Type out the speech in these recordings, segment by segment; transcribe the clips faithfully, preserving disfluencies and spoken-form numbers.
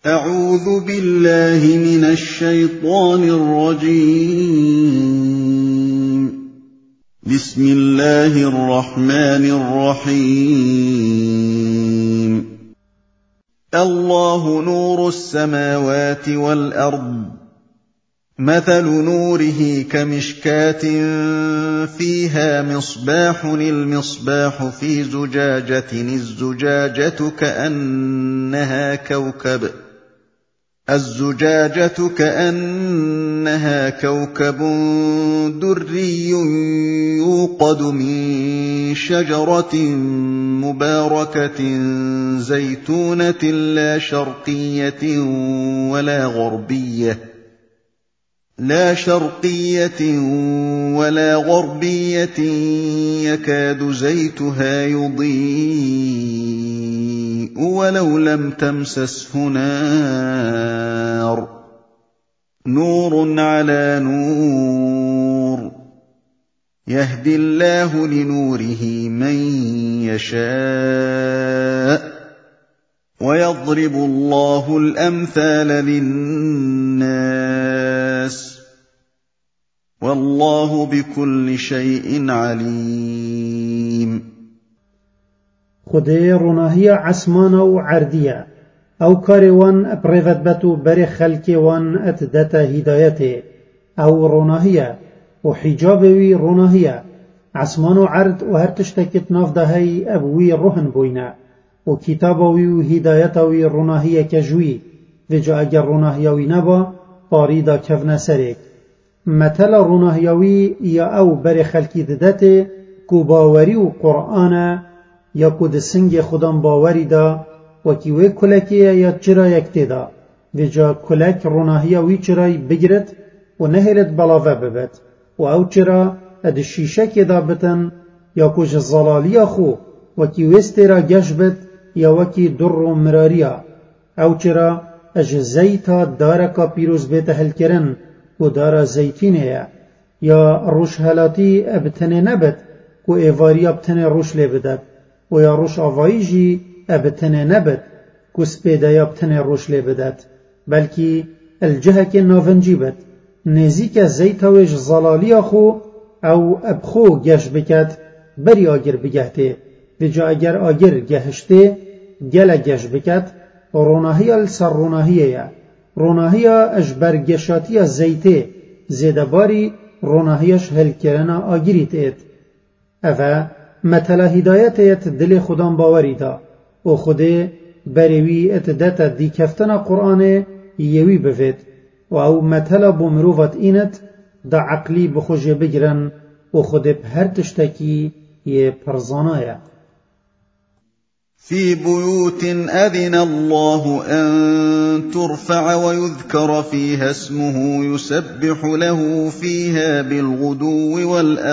أعوذ بالله من الشيطان الرجيم. بسم الله الرحمن الرحيم. الله نور السماوات والأرض، مثل نوره كمشكاة فيها مصباح، المصباح في زجاجة، الزجاجة كأنها كوكب الزجاجة كأنها كوكب دري يوقد من شجرة مباركة زيتونة لا شرقية ولا غربية لا شرقية ولا غربية يكاد زيتها يضيء ولو لم تمسسه نار، نور على نور، يهدي الله لنوره من يشاء، ويضرب الله الأمثال للناس، والله بكل شيء عليم. خدای روناهی عسمان و عردیه او کاری وان اپریفت بتو بر خلکی وان اتدت هدایته او روناهیه و حجابوی روناهیه عسمان و عرد و هر تشتکت ناف دهی ابوی روحن بوینه و کتابوی و هدایتوی روناهیه کجوی و جا اگر روناهیوی نبا طاریدا کفن سرک مثل روناهیوی یا او بر خلکی ددته کو باوری و قرآن یا کو د سنگ خودم باوری دا و کی وی کلکیه یا چرا یکتی دا و جا کلک روناهیوی چرای بگرد و نهرت بلاوه ببد و او چرا اد شیشه که دا بتن یا کج زلالی خو و کی وستی را گش بد یا وکی در و مراریا او چرا اج زیتا دارکا پیروز بیت هل کرن و دارا زیتینه یا روش هلاتی ابتنه نبد و ایواری ابتنه روش لبدد و یا روش آوایی جی ابتنه نبد و سپیده ابتنه روش لبدد بلکی الجهه که ناونجی بد نزیک زیتاویج زلالی خو او ابخو گش بکد بری آگر بگهته و جا اگر آگر گهشته گل گش بکد روناهی السر روناهیه روناهی اجبر گشاتی زیته زیدباری روناهیش هل کرنا آگیریت اید اوه مثلا هدایت ایت دل خودم باوری دا و خوده بروی ات دتا دی کفتنا قرآن یوی بفید و او مثلا بمروفت اینت دا عقلی بخوش بگرن و خوده به هر تشتکی یه پرزانایه. في بيوت أذن الله أن ترفع ويذكر فيها اسمه يسبح له فيها بالغدو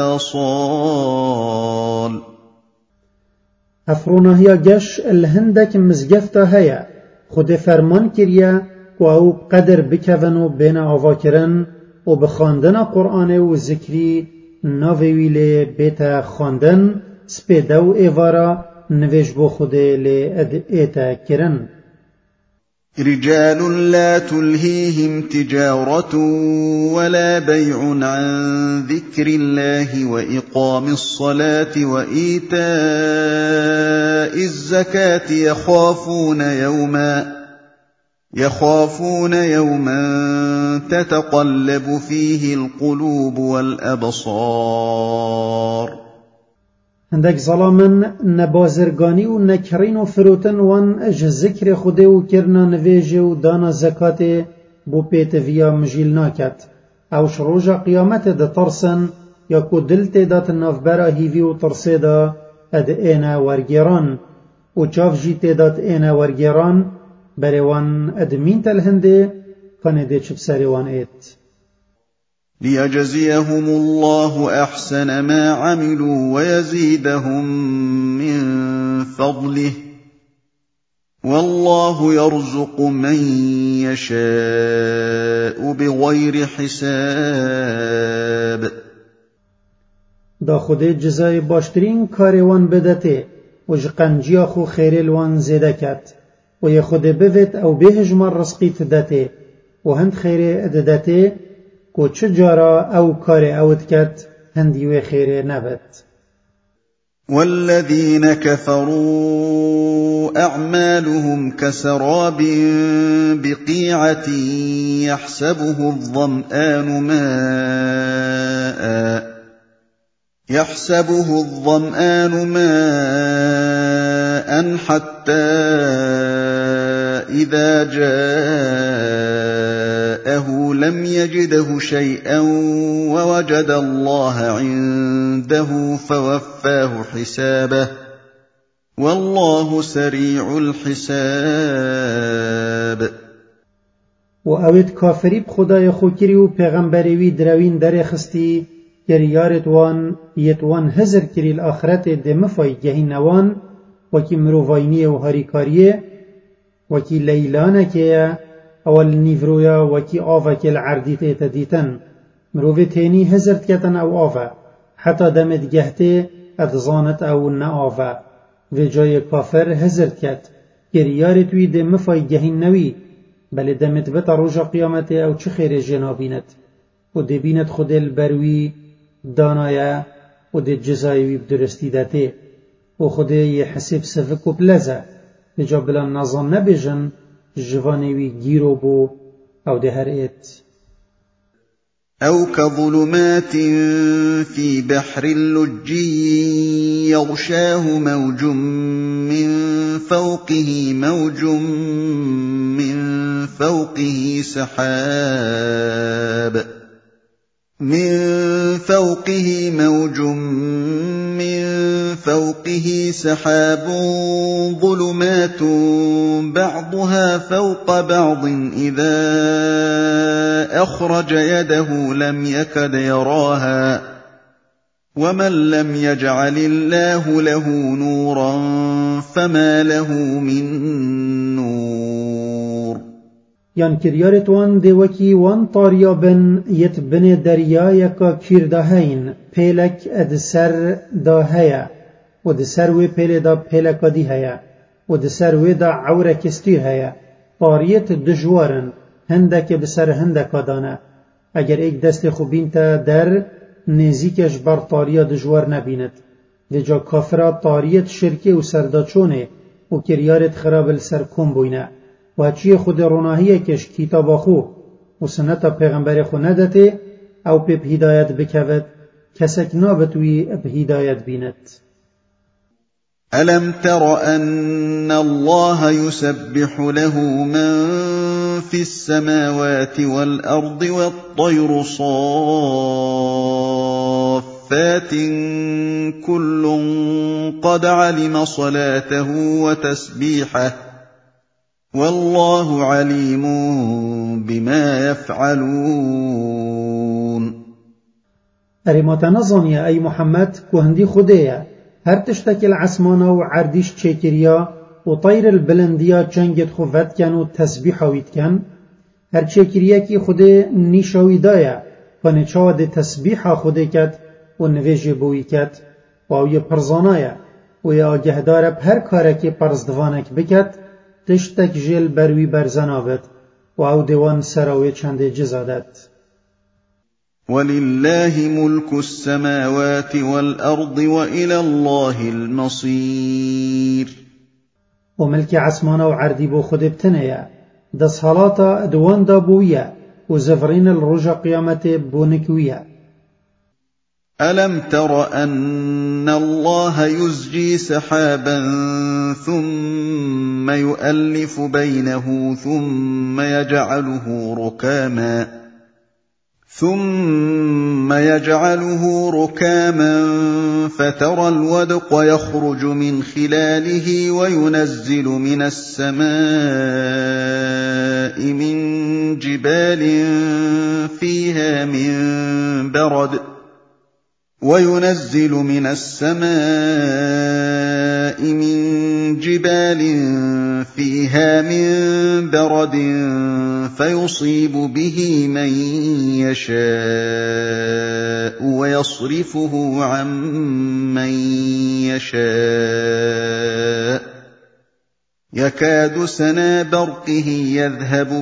والآصال. افرونهیا گش الهندک مزگفتا هيا خود فرمان کریا و او قدر بکونو بین آوا کرن و بخاندن قرآن و ذکری ناویلی بیت خاندن سپیدو ایوارا نویش بو خوده لی اد ایتا کرن. رجال لا تلهيهم تجارة ولا بيع عن ذكر الله وإقام الصلاة وإيتاء الزكاة يخافون يوما يخافون يوما تتقلب فيه القلوب والأبصار. هندک ظلامن نبازرگانی و نکرین و فروتن وان اج ذکر خوده و کرنا نویجه و دانا زکات بو پیت ویا مجیل ناکت اوش روژا قیامت ده ترسن یا کو دلت دات نافبرا هیوی و ترسه دا اد اینا ورگیران و چاف جیت دات اینا ورگیران بروان ادمین تل هنده کنه ده چپ سریوان ایت. ليجزيهم الله أحسن ما عملوا ويزيدهم من فضله والله يرزق من يشاء بغير حساب. دا خود جزای باشترین کاروان بدته و جقنجیا خو خیرلوان زیده کت ويخد بفت أو بهجمر رزقي تدته وهند خير اددته كو تشجارا أو كاري أو تكت هندي خير نبت. والذين كفروا أعمالهم كسراب بقيعة يحسبه الظمآن ماء يحسبه الظمآن ماء حتى إذا جاءه لم يجده شيئا ووجد الله عنده فوفاه حسابه والله سريع الحساب. وأويت كافري بخداي خوكري و پیغمبري دروين در خستي يريارت وان يتوان هزر كري الآخرت دمفاي جهنوان وكي مروفاينية و هاريكارية وكي ليلانكية اول نيفرويا وكي آفا كي العردية تديتن مروفي تيني هزرت كتن او آفا حتى دمت جهته ادزانت او نآفا و جاي كافر هزرت كت كريارت وي دمفاي جهنوي بل دمت بتا روجا قيامته او چه خير جنابينت و دبينت خود البروي دانايا و دي جزايوي بدرستي داته و خود يحسب سفك و بلزا بجا بلا نظام نبجن جوانيوي جيرو بو او دهرئت أو كظلمات في بحر اللجي يغشاه موج من فوقه موج من فوقه سحاب من فوقه موج من فوقه سحاب ظلمات بعضها فوق بعض إذا أخرج يده لم يكد يراها ومن لم يجعل الله له نورا فما له من نور. یان کریارت وان دوکی وان طاریابن یت بن دریایکا کیر دهین پیلک اد سر داهیا و د سر وی پیل دا پیلکا دی هیا و د سر وی دا عورک استیر هیا طاریت دجوارن هندک بسر هندکا دانه اگر ایک دست خوبین تا در نزیکش بر طاریا دجوار نبیند و جا کافرا طاریت شرکه و سرداچونه و کریارت خراب السر کن بوینه و چی خود روناهیه کش کتاب خو و سنت پیغمبر خو ندته او به هدایت بکود کسک نابتوی به هدایت بیند. ألم تر أن الله يسبح له من في السماوات والأرض والطير صافات كل قد علم صلاته وتسبيحه والله عليم بما يفعلون. ارمات نظانيا أي محمد كهندي خديا هر تشتك العسمانة وعرديش تشكريا وطير البلنديا چنگت خوفت كان وتسبيحويت كان هر تشكريا كي خدي نيشاوي دايا فانچاو دي تسبيحا خدي كت ونويج بوي كت واوي پرزانايا ويا آگهدار بهر كاركي پرزدوانك بكت تشتك جل بروي برزناوت و او دیوان سراوی چند جزادت. ولله ملك السماوات والأرض وإلى الله المصير. وملك عسمانا وعردي بو خود بتنيا دا صلاة دوان دابوية وزفرين الرجا قيامته بونكوية. ألم تر أن الله يزجي سحابا ثم يؤلف بينه ثم يجعله ركاما ثم يجعله ركاما فترى الودق يخرج من خلاله وينزل من السماء من جبال فيها من برد وينزل من السماء من جبال فيها من برد فيصيب به من يشاء ويصرفه عن من يشاء يكاد سنا برقه يذهب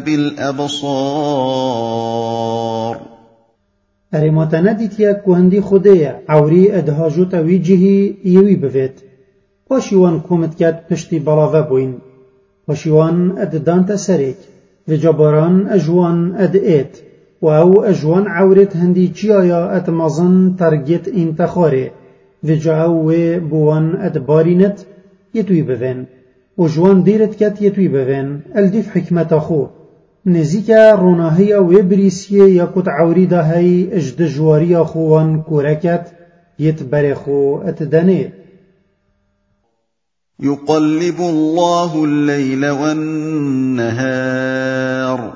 بالأبصار ارماتا ندیتیا کوهندی خودیا عوری ادهاجوتا ویجهی یوی بوید پاشیوان کومت کد پشتی بلاوه بوین پاشیوان اددانتا سریک و جباران اجوان اد ایت و او اجوان عورت هندی چیایا اتمازن ترگیت انتخاره و جاو بوان اد بارینت یتوی بوین و جوان دیرت کت یتوی بوین الدیف حکمت خو نزیک روناهی و بریسیه یکت عوری ده هی اجد جواری خوان کورکت یت برخو اتدنه يقلب الله الليل والنهار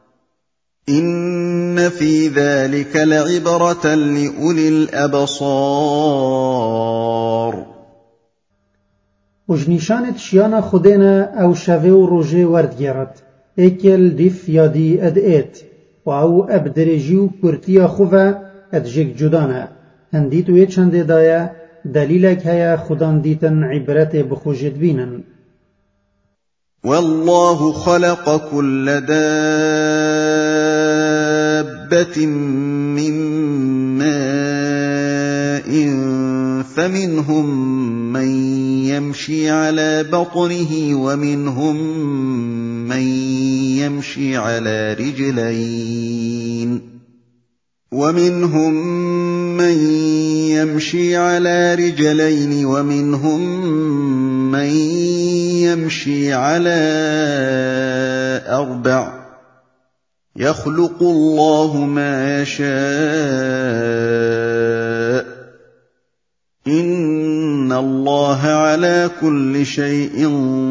إن في ذلك لعبرة لأولي الأبصار وجنیشانت شیانا خودنا او شوه و روژه ورد گیرد ایکل دیف یادی اد ایت و او اب درجی و کرتیا خوفا اد جگ جدانه هندیت و چنده دایا دلیلک هیا خودان دیتن عبرت بخوجت بینن والله خلق كل دابة من ماء فمنهم من يمشي على بطنه ومنهم من يمشي على رجلين ومنهم من يمشي على رجلين ومنهم من يمشي على أربع يخلق الله ما يشاء إن الله على كل شيء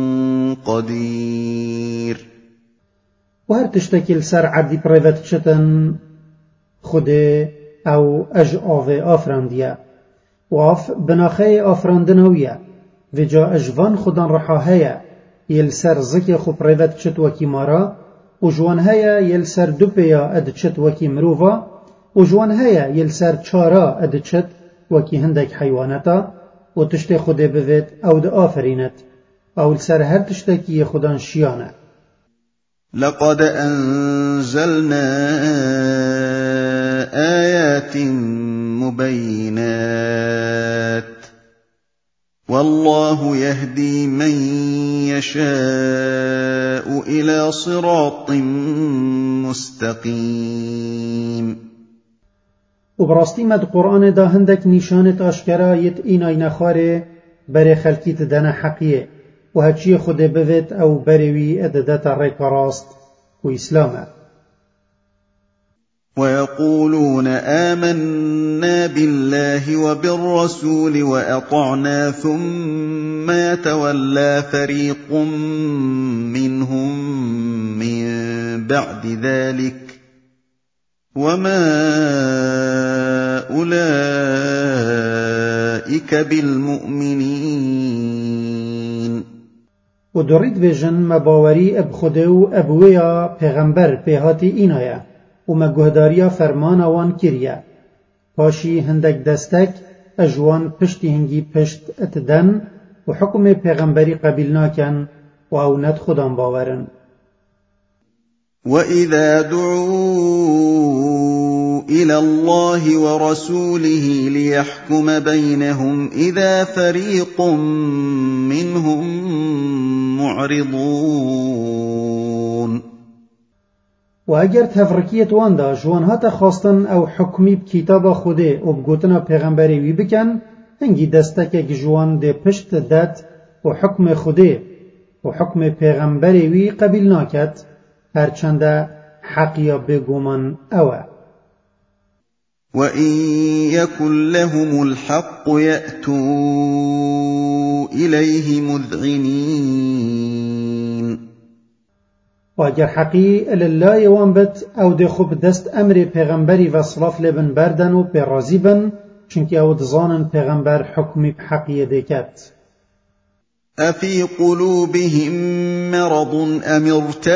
قدير وهر تشتكي لسر عبدي بريفت شتن خده او اج آوه آفراندیه و آف بناخه آفراندنویه و جا اجوان خودان رحاهیه یل سر زکی خو پریوت چت وکی مارا و جوان هیا یل سر دوپیا اد چت وکی مروفا و جوان هیا یل سر چارا اد چت وکی هندک حیوانتا و تشت خوده بوید او ده آفرینت او سر هر تشتکی خودان شیانه لقد أنزلنا آيات مبينات والله يهدي من يشاء إلى صراط مستقيم وبراستی مد قرآن دا هندک نشانت آشکرا یت اینای نخاره بر خلکیت دنا حقیه و هچی خود بوید او بروی اددت ریک راست و اسلامه ويقولون آمنا بالله وبالرسول وأطعنا ثم يتولى فريق منهم من بعد ذلك وما أولئك بالمؤمنين و درید بجن مباوری اب خوده و ابویا پیغمبر پیهاتی اینایا و مگهداریا فرمان وان کریه پاشی هندک دستک اجوان پشتی هنگی پشت اتدن و حکم پیغمبری قبیل ناکن و او ند خودان باورن وَإِذَا دُعُوا إِلَى اللَّهِ وَرَسُولِهِ لِيَحْكُمَ بَيْنَهُمْ إِذَا فَرِيقٌ مِّنْهُم مُّعْرِضُونَ و اگر تفرقیت واندا جوانها تا خواستن او حکمی بکتاب خوده و بگوتنا پیغمبری وی بکن هنگی دستک جوان ده پشت داد و حکم خوده و حکم پیغمبری وی قبیل ناکد هرچند حقیا بگومن اوه وَإِن يَكُن لَّهُمُ الْحَقُّ يَأْتُوا إِلَيْهِ مُذْعِنِينَ و اگر حقی الله وان بت او ده خوب دست امر پیغمبری و صلاف لبن بردن و پیرازی بن چونکه او دزانن پیغمبر حکمی بحقیه دیکت أَفِي قُلُوبِهِم مَّرَضٌ أَمِ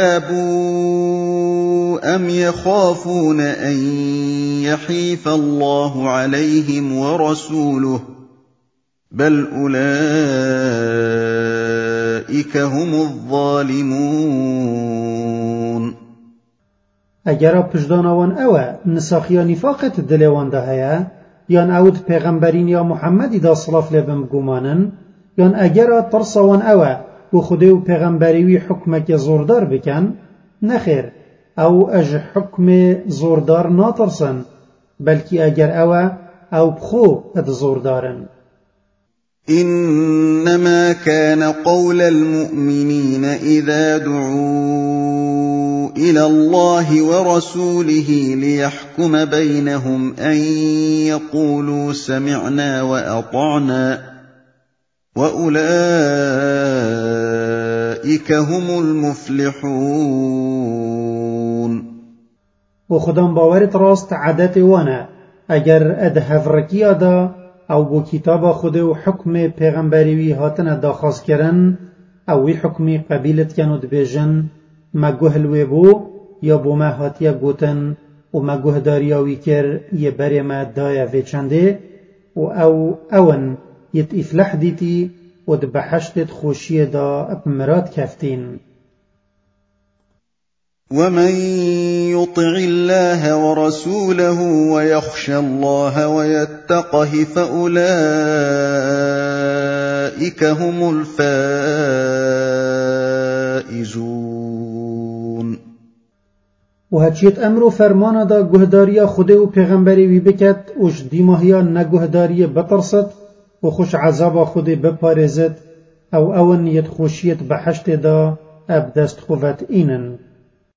ارْتَابُوا أَمْ يَخَافُونَ أَن يَحِيفَ اللَّهُ عَلَيْهِمْ وَرَسُولُهُ بَلْ أُولَٰئِكَ أولئك هم الظالمون. اگر پشدانوان اوه نساخیا نفاقت دلوان ده هیا یان اود پیغمبرین یا محمدی دا صلاف لبم گمانن یان اگر ترسوان اوه و خودی و پیغمبریوی حکمک زوردار بکن نخیر او اج حکم زوردار ناترسن بلکی اگر اوه او بخو اد زوردارن. إنما كان قول المؤمنين إذا دعوا إلى الله ورسوله ليحكم بينهم أن يقولوا سمعنا وأطعنا وأولئك هم المفلحون. وخدام باورت راست عادت وانا اگر ادهف رکیه دا او بو کتاب خود و حکم پیغمبریوی هاتن داخواست کرن او وی حکمی قبیلت کنود بیجن ما گوهلوی بو یا بو ما هاتیه گوتن و ما گوهداریاوی کر یه بری ما دایه ویچنده و او اون یت افلح دیتی و دبحشتت خوشی دا اپمرات کفتین. ومن يطع الله ورسوله ويخشى الله ويتقه فأولئك هم الفائزون. وهچیت امر فرمان دا گهداری خود و پیغمبری وی بکت وش دیماهیا نگهداری بترست و خوش عذاب خود بپارزد او اون یت خوشیت بحشت دا ابدست خوفت اینن.